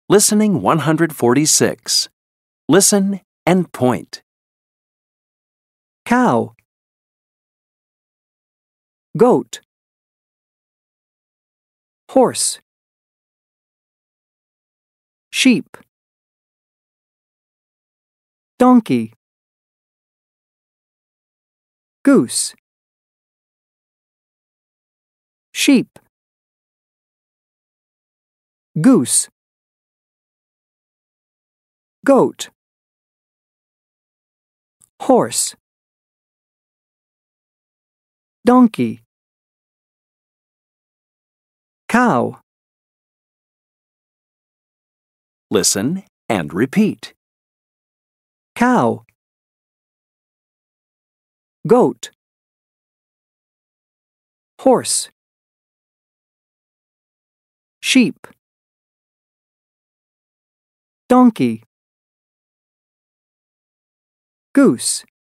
Listening 146. Listen and point. Cow, goat, horse, sheep, donkey, goose, sheep, goose, goat, horse, donkey, cow. Listen and repeat. Cow, goat, horse, sheep, donkey, goose,